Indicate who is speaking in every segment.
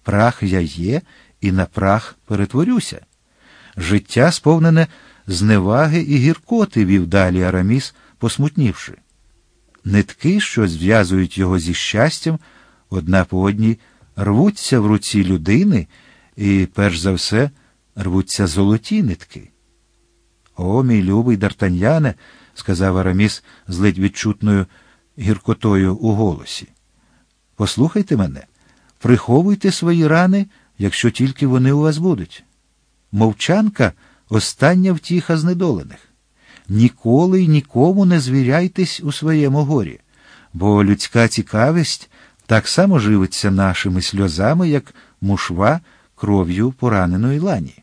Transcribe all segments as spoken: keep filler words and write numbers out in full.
Speaker 1: Прах я є, і на прах перетворюся. Життя сповнене зневаги і гіркоти, вів далі Араміс, посмутнівши. Нитки, що зв'язують його зі щастям, одна по одній рвуться в руці людини, і, перш за все, рвуться золоті нитки. «О, мій любий Д'Артаньяне», – сказав Араміс з ледь відчутною гіркотою у голосі, – «послухайте мене, приховуйте свої рани, якщо тільки вони у вас будуть. Мовчанка – остання втіха знедолених. Ніколи й нікому не звіряйтесь у своєму горі, бо людська цікавість так само живиться нашими сльозами, як мушва кров'ю пораненої лані».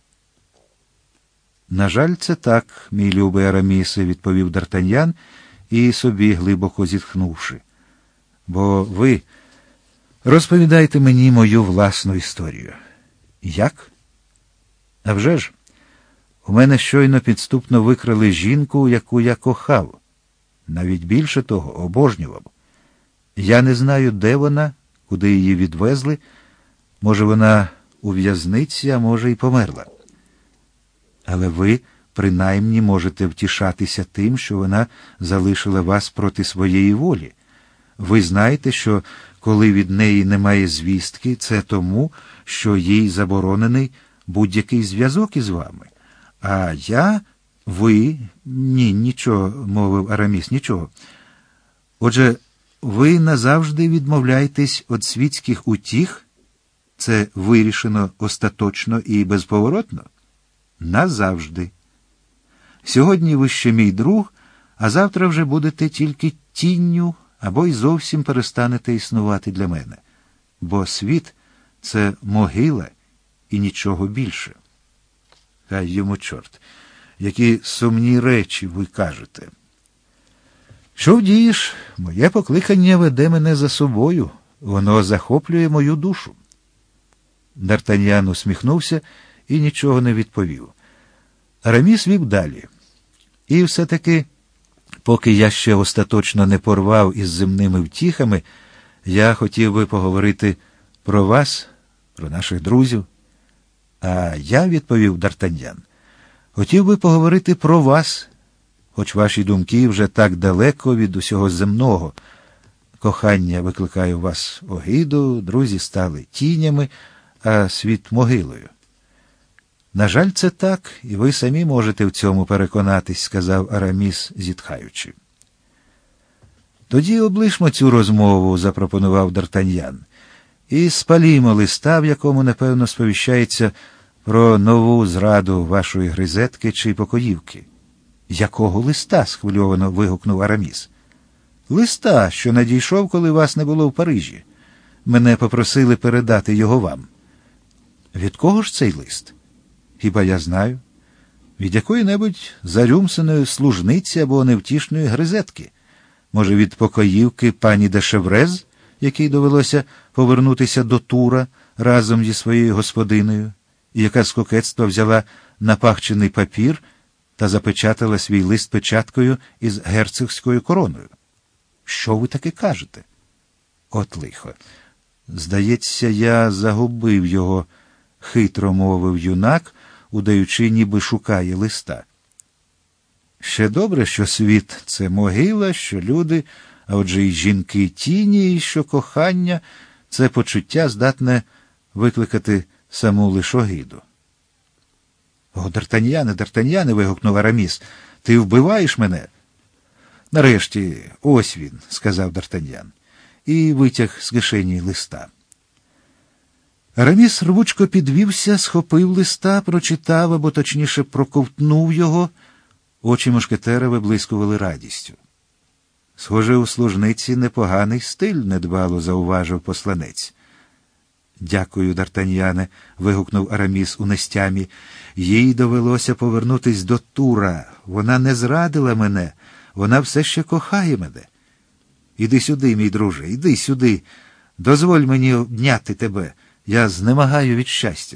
Speaker 1: «На жаль, це так, мій любий Арамісе», – відповів Д'Артаньян, і собі глибоко зітхнувши. «Бо ви розповідайте мені мою власну історію». «Як?» «А вже ж, у мене щойно підступно викрали жінку, яку я кохав. Навіть більше того, обожнював. Я не знаю, де вона, куди її відвезли. Може, вона у в'язниці, а може, й померла. Але ви, принаймні, можете втішатися тим, що вона залишила вас проти своєї волі. Ви знаєте, що коли від неї немає звістки, це тому, що їй заборонений будь-який зв'язок із вами. А я, ви, ні, нічого, мовив Араміс, нічого. Отже, ви назавжди відмовляєтесь від світських утіх? Це вирішено остаточно і безповоротно? Назавжди. Сьогодні ви ще мій друг, а завтра вже будете тільки тінню або й зовсім перестанете існувати для мене. Бо світ – це могила і нічого більше. Хай йому чорт. Які сумні речі ви кажете. Що вдієш? Моє покликання веде мене за собою. Воно захоплює мою душу. Д'Артаньян усміхнувся і нічого не відповів. Араміс вів далі. І все-таки, поки я ще остаточно не порвав із земними втіхами, я хотів би поговорити про вас, про наших друзів. А я, відповів Д'Артаньян, хотів би поговорити про вас, хоч ваші думки вже так далеко від усього земного. Кохання викликає у вас огиду, друзі стали тінями, а світ могилою. На жаль, це так, і ви самі можете в цьому переконатись, сказав Араміс, зітхаючи. Тоді облишмо цю розмову, запропонував Д'Артаньян, і спалімо листа, в якому, напевно, сповіщається про нову зраду вашої гризетки чи покоївки. Якого листа? схвильовано вигукнув Араміс. Листа, що надійшов, коли вас не було в Парижі. Мене попросили передати його вам. Від кого ж цей лист? Хіба я знаю? Від якої-небудь зарюмсеної служниці або невтішної гризетки. Може, від покоївки пані де Шеврез, якій довелося повернутися до Тура разом зі своєю господиною, і яка з кокетства взяла напахчений папір та запечатала свій лист печаткою із герцогською короною. Що ви таке кажете? От лихо. Здається, я загубив його, хитро мовив юнак, удаючи, ніби шукає листа. Ще добре, що світ – це могила, що люди, а отже й жінки тіні, і що кохання – це почуття, здатне викликати саму лиш огиду. «О, Д'Артаньяне, Д'Артаньяне!» – вигукнув Араміс. «Ти вбиваєш мене?» «Нарешті, ось він», – сказав Д'Артаньян, і витяг з кишені листа. Араміс рвучко підвівся, схопив листа, прочитав, або точніше проковтнув його. Очі мушкетера виблискували радістю. «Схоже, у служниці непоганий стиль», – недбало зауважив посланець. «Дякую, Д'Артаньяне», – вигукнув Араміс у нестямі. «Їй довелося повернутись до Тура. Вона не зрадила мене. Вона все ще кохає мене. Іди сюди, мій друже, іди сюди. Дозволь мені обняти тебе. Я знемагаю від щастя».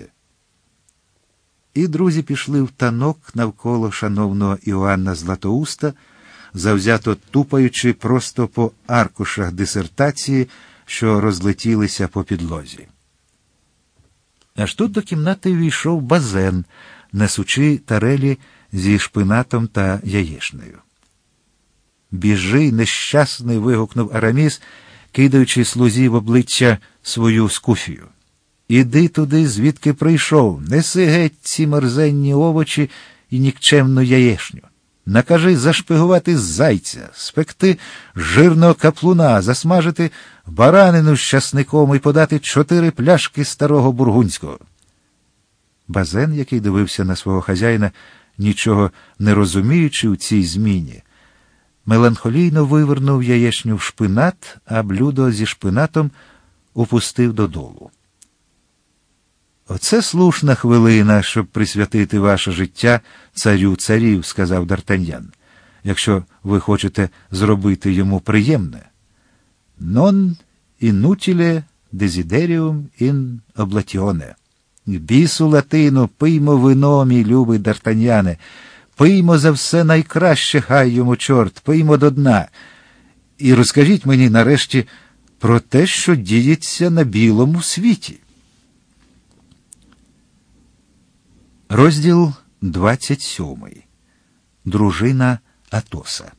Speaker 1: І друзі пішли в танок навколо шановного Іоанна Златоуста, завзято тупаючи просто по аркушах дисертації, що розлетілися по підлозі. Аж тут до кімнати війшов Базен, несучи тарелі зі шпинатом та яєчнею. «Біжи, нещасний!» – вигукнув Араміс, кидаючи слузі в обличчя свою скуфію. «Іди туди, звідки прийшов, неси геть ці мерзенні овочі і нікчемну яєшню. Накажи зашпигувати зайця, спекти жирного каплуна, засмажити баранину з часником і подати чотири пляшки старого бургундського». Базен, який дивився на свого хазяїна, нічого не розуміючи у цій зміні, меланхолійно вивернув яєчню в шпинат, а блюдо зі шпинатом упустив додолу. «Оце слушна хвилина, щоб присвятити ваше життя царю царів», – сказав Д'Артаньян, «якщо ви хочете зробити йому приємне. Non inutile desiderium in oblatione. Бісу латину, пиймо вино, мій любий Д'Артаньяне, пиймо за все найкраще, хай йому чорт, пиймо до дна. І розкажіть мені нарешті про те, що діється на білому світі». Розділ двадцять сьомий. Дружина Атоса.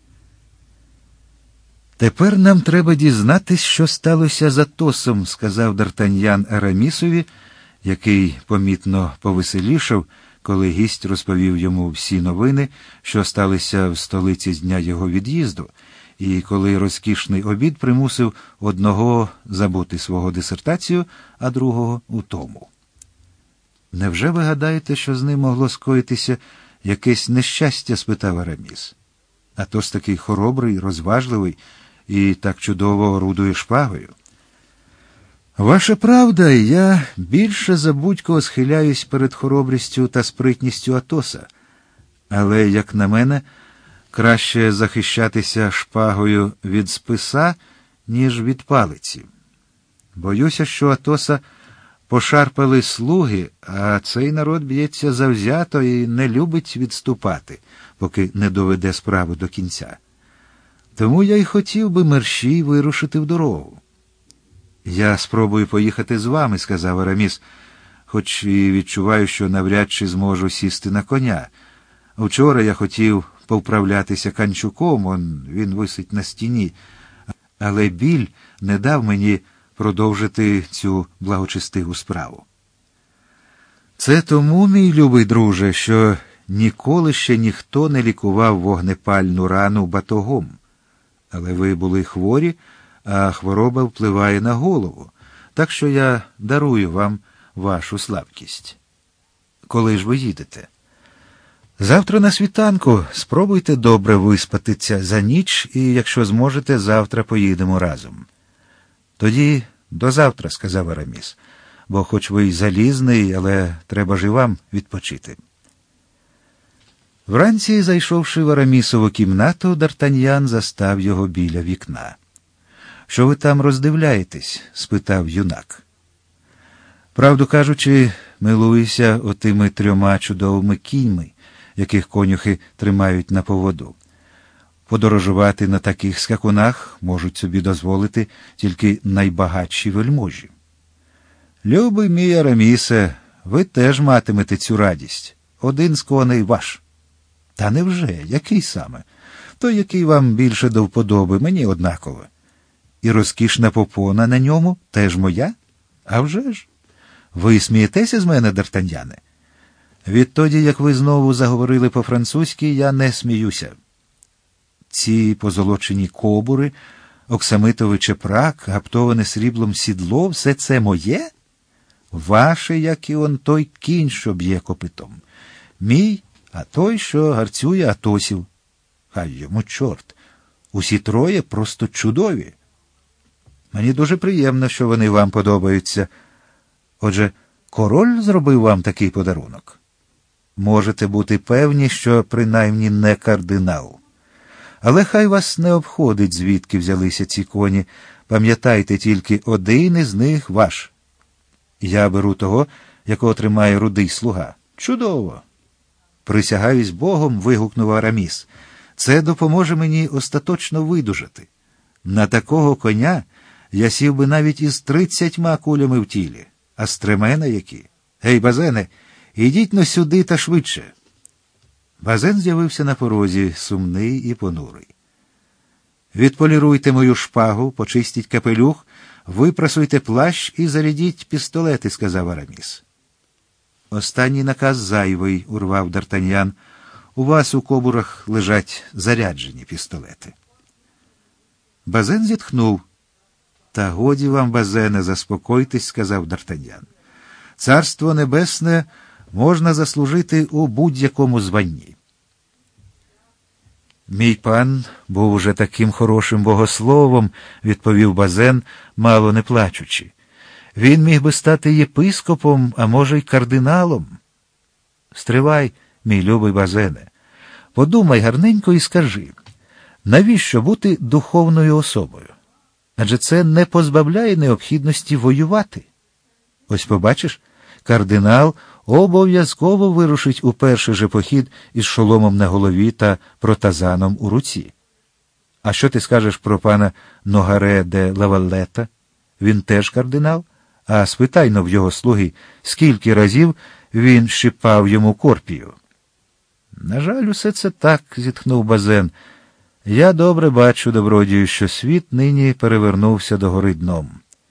Speaker 1: «Тепер нам треба дізнатись, що сталося з Атосом», – сказав Д'Артаньян Арамісові, який помітно повеселішав, коли гість розповів йому всі новини, що сталися в столиці з дня його від'їзду, і коли розкішний обід примусив одного забути свого дисертацію, а другого – утому. «Невже ви гадаєте, що з ним могло скоїтися якесь нещастя?» – спитав Араміс. «Атос такий хоробрий, розважливий і так чудово орудує шпагою». «Ваша правда, я більше за будь-кого схиляюсь перед хоробрістю та спритністю Атоса. Але, як на мене, краще захищатися шпагою від списа, ніж від палиці. Боюся, що Атоса пошарпали слуги, а цей народ б'ється завзято і не любить відступати, поки не доведе справу до кінця. Тому я й хотів би мерщій вирушити в дорогу». «Я спробую поїхати з вами», – сказав Араміс, «хоч і відчуваю, що навряд чи зможу сісти на коня. Вчора я хотів повправлятися канчуком, он він висить на стіні, але біль не дав мені продовжити цю благочестиву справу». «Це тому, мій любий друже, що ніколи ще ніхто не лікував вогнепальну рану батогом. Але ви були хворі, а хвороба впливає на голову, так що я дарую вам вашу слабкість». «Коли ж ви їдете?» «Завтра на світанку. Спробуйте добре виспатися за ніч, і, якщо зможете, завтра поїдемо разом». «Тоді до завтра», – сказав Араміс, «бо хоч ви й залізний, але треба ж і вам відпочити». Вранці, зайшовши в Арамісову кімнату, Д'Артаньян застав його біля вікна. «Що ви там роздивляєтесь?» – спитав юнак. «Правду кажучи, милуюся отими трьома чудовими кіньми, яких конюхи тримають на поводу. Подорожувати на таких скакунах можуть собі дозволити тільки найбагатші вельможі». «Любий мій Арамісе, ви теж матимете цю радість. Один з коней ваш». «Та невже? Який саме? Той, який вам більше до вподоби, мені однаково. І розкішна попона на ньому теж моя? А вже ж? Ви смієтеся з мене, Д'Артаньяне? Відтоді, як ви знову заговорили по-французьки, я не сміюся. Ці позолочені кобури, оксамитовий чепрак, гаптоване сріблом сідло – все це моє? Ваше, як і он той кінь, що б'є копитом. Мій, а той, що гарцює Атосів. Хай йому чорт. Усі троє просто чудові. Мені дуже приємно, що вони вам подобаються. Отже, король зробив вам такий подарунок? Можете бути певні, що принаймні не кардинал. Але хай вас не обходить, звідки взялися ці коні. Пам'ятайте, тільки один із них ваш. Я беру того, якого тримає рудий слуга. Чудово! Присягаюсь Богом, вигукнув Араміс. Це допоможе мені остаточно видужати. На такого коня я сів би навіть із тридцятьма кулями в тілі. А стремена які? Гей, Базене, ідіть но сюди та швидше. Базен з'явився на порозі, сумний і понурий. Відполіруйте мою шпагу, почистіть капелюх, випрасуйте плащ і зарядіть пістолети, сказав Араміс. Останній наказ зайвий, урвав Д'Артаньян. У вас у кобурах лежать заряджені пістолети. Базен зітхнув. Та годі вам, Базене, заспокойтесь, сказав Д'Артаньян. Царство небесне можна заслужити у будь-якому званні. Мій пан був уже таким хорошим богословом, відповів Базен, мало не плачучи. Він міг би стати єпископом, а може й кардиналом. Стривай, мій любий Базене. Подумай гарненько і скажи, навіщо бути духовною особою? Адже це не позбавляє необхідності воювати. Ось побачиш, кардинал обов'язково вирушить у перший же похід із шоломом на голові та протазаном у руці. А що ти скажеш про пана Ногаре де Лавалета? Він теж кардинал? А спитай-но в його слуги, скільки разів він щипав йому корпію. На жаль, усе це так, зітхнув Базен. Я добре бачу, добродію, що світ нині перевернувся догори дном.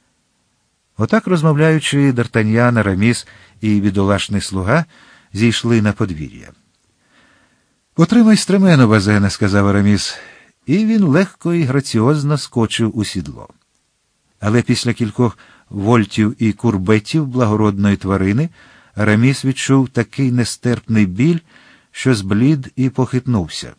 Speaker 1: Отак, розмовляючи, Д'Артаньян, Араміс і бідолашний слуга зійшли на подвір'я. «Потримай стремену, Базене», – сказав Араміс, і він легко і граціозно скочив у сідло. Але після кількох вольтів і курбетів благородної тварини Араміс відчув такий нестерпний біль, що зблід і похитнувся.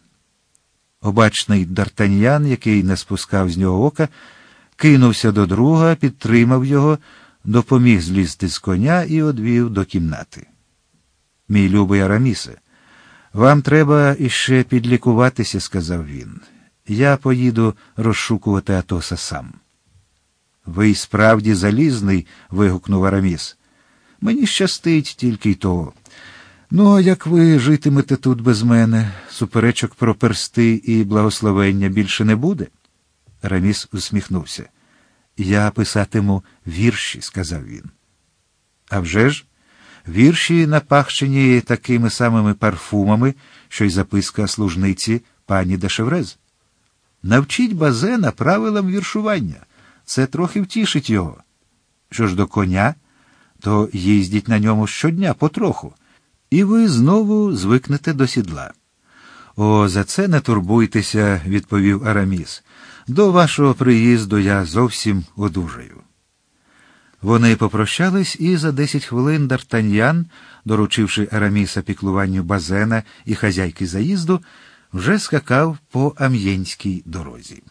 Speaker 1: Обачний Д'Артаньян, який не спускав з нього ока, кинувся до друга, підтримав його, допоміг злізти з коня і одвів до кімнати. «Мій любий Арамісе, вам треба іще підлікуватися», – сказав він. «Я поїду розшукувати Атоса сам». «Ви й справді залізний», – вигукнув Араміс. «Мені щастить тільки й того. Ну, а як ви житимете тут без мене? Суперечок про персти і благословення більше не буде?» Араміс усміхнувся. «Я писатиму вірші», – сказав він. «А вже ж, вірші напахчені такими самими парфумами, що й записка служниці пані де Шеврез. Навчіть Базена правилам віршування. Це трохи втішить його. Що ж до коня, то їздіть на ньому щодня потроху, і ви знову звикнете до сідла». «О, за це не турбуйтеся», – відповів Араміс. «До вашого приїзду я зовсім одужаю». Вони попрощались, і за десять хвилин Д'Артаньян, доручивши Араміса піклуванню Базена і хазяйки заїзду, вже скакав по Амьєнській дорозі.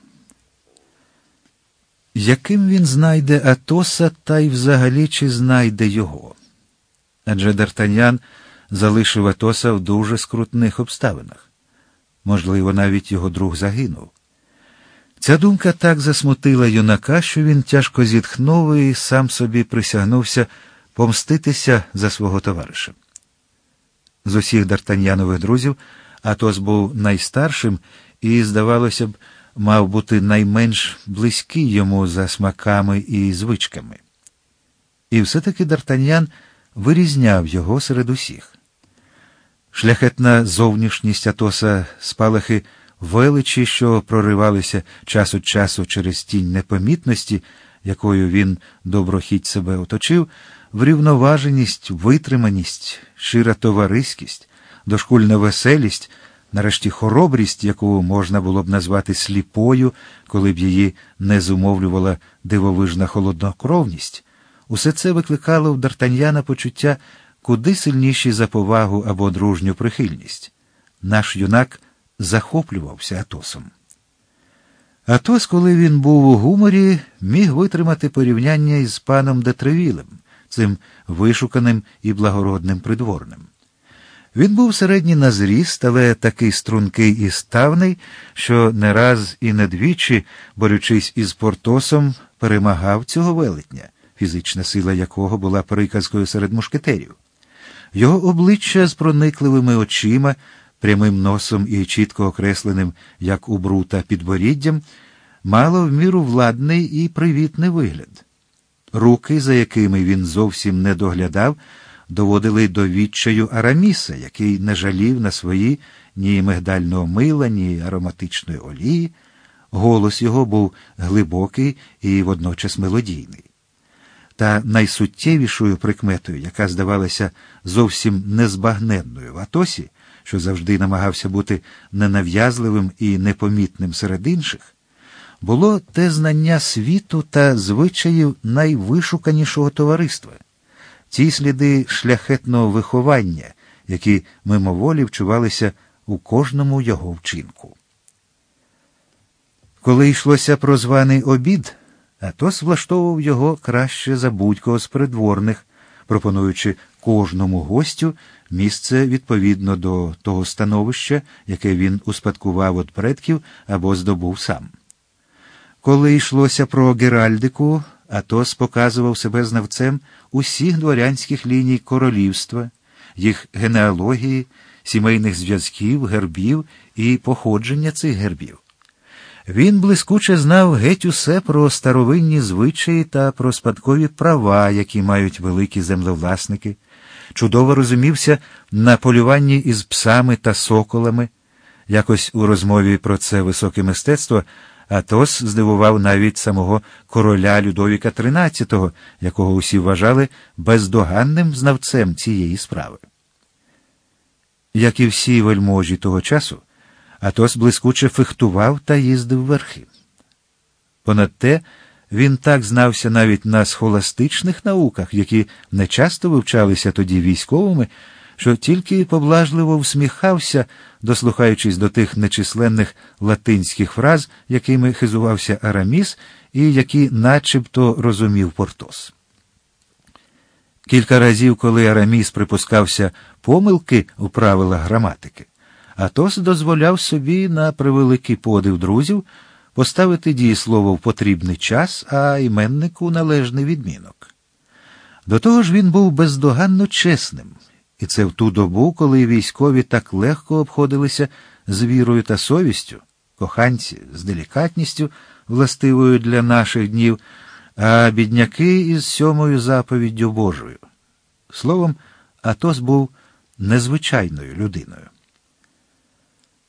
Speaker 1: Яким він знайде Атоса, та й взагалі чи знайде його? Адже Д'Артаньян залишив Атоса в дуже скрутних обставинах. Можливо, навіть його друг загинув. Ця думка так засмутила юнака, що він тяжко зітхнув і сам собі присягнувся помститися за свого товариша. З усіх Д'Артаньянових друзів Атос був найстаршим і, здавалося б, мав бути найменш близький йому за смаками і звичками. І все-таки Д'Артаньян вирізняв його серед усіх. Шляхетна зовнішність Атоса, спалахи величі, що проривалися час від часу через тінь непомітності, якою він доброхіть себе оточив, врівноваженість, витриманість, щира товариськість, дошкульна веселість, нарешті хоробрість, яку можна було б назвати сліпою, коли б її не зумовлювала дивовижна холоднокровність, усе це викликало в Д'Артаньяна почуття куди сильніші за повагу або дружню прихильність. Наш юнак захоплювався Атосом. Атос, коли він був у гуморі, міг витримати порівняння із паном де Тревілем, цим вишуканим і благородним придворним. Він був середній на зріст, але такий стрункий і ставний, що не раз і не двічі, борючись із Портосом, перемагав цього велетня, фізична сила якого була приказкою серед мушкетерів. Його обличчя з проникливими очима, прямим носом і чітко окресленим, як у Брута, підборіддям, мало в міру владний і привітний вигляд. Руки, за якими він зовсім не доглядав, доводили до відчаю Араміса, який не жалів на свої ні мигдального мила, ні ароматичної олії. Голос його був глибокий і водночас мелодійний. Та найсуттєвішою прикметою, яка здавалася зовсім незбагненною в Атосі, що завжди намагався бути ненав'язливим і непомітним серед інших, було те знання світу та звичаїв найвишуканішого товариства, ті сліди шляхетного виховання, які мимоволі вчувалися у кожному його вчинку. Коли йшлося про званий обід, Атос влаштовував його краще за будь-кого з придворних, пропонуючи кожному гостю місце відповідно до того становища, яке він успадкував від предків або здобув сам. Коли йшлося про геральдику, Атос показував себе знавцем усіх дворянських ліній королівства, їх генеалогії, сімейних зв'язків, гербів і походження цих гербів. Він блискуче знав геть усе про старовинні звичаї та про спадкові права, які мають великі землевласники, чудово розумівся на полюванні із псами та соколами. Якось у розмові про це високе мистецтво Атос здивував навіть самого короля Людовіка тринадцятого, якого усі вважали бездоганним знавцем цієї справи. Як і всі вельможі того часу, Атос блискуче фехтував та їздив верхи. Понад те, він так знався навіть на схоластичних науках, які не часто вивчалися тоді військовими, що тільки поблажливо всміхався, дослухаючись до тих нечисленних латинських фраз, якими хизувався Араміс і які начебто розумів Портос. Кілька разів, коли Араміс припускався помилки у правилах граматики, Атос дозволяв собі, на превеликий подив друзів, поставити дієслово в потрібний час, а іменнику належний відмінок. До того ж він був бездоганно чесним, і це в ту добу, коли військові так легко обходилися з вірою та совістю, коханці з делікатністю, властивою для наших днів, а бідняки із сьомою заповіддю Божою. Словом, Атос був незвичайною людиною.